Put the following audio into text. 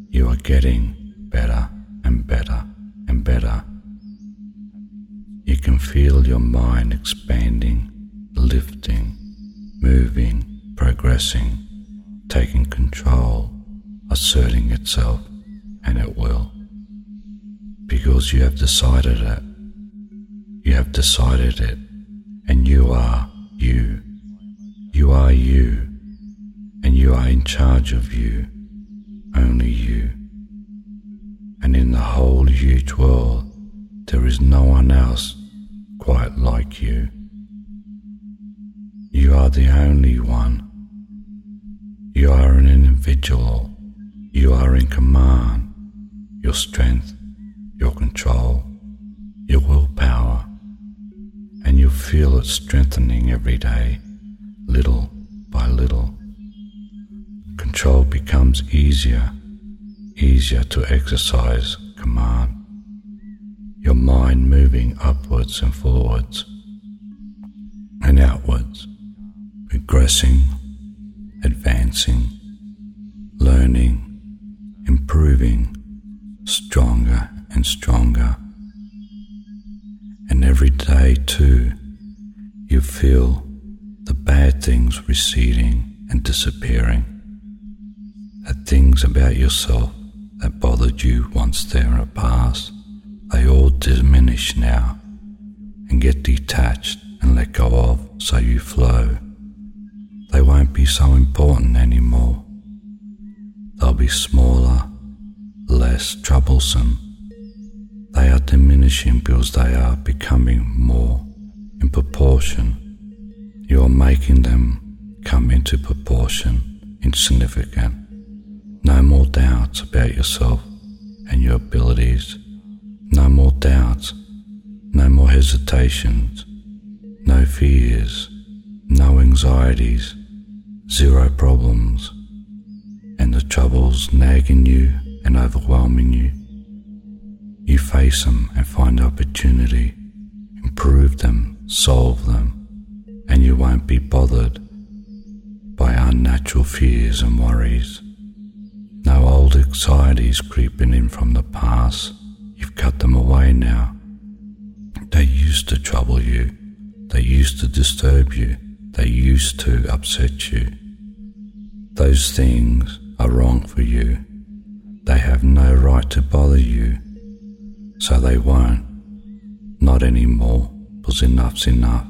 You are getting better and better and better. You can feel your mind expanding, lifting, moving, progressing, taking control, asserting itself, and it will. Because you have decided it. You have decided it, and you are you. You are you, and you are in charge of you, only you. And in the whole huge world, there is no one else quite like you. You are the only one. You are an individual. You are in command. Your strength, your control, your willpower, and you feel it strengthening every day, little by little. Control becomes easier to exercise command. Your mind moving upwards and forwards and outwards, progressing, advancing, learning, improving, stronger and stronger. And every day too, you feel the bad things receding and disappearing. That things about yourself that bothered you once there in the past, they all diminish now and get detached and let go of, so you flow. They won't be so important anymore. They'll be smaller, less troublesome. They are diminishing because they are becoming more in proportion. You are making them come into proportion, insignificant. No more doubts about yourself and your abilities. No more doubts, no more hesitations, no fears, no anxieties, zero problems, and the troubles nagging you and overwhelming you. You face them and find opportunity, improve them, solve them, and you won't be bothered by unnatural fears and worries. No old anxieties creeping in from the past. You've cut them away now. They used to trouble you. They used to disturb you. They used to upset you. Those things are wrong for you. They have no right to bother you. So they won't. Not anymore, because enough's enough.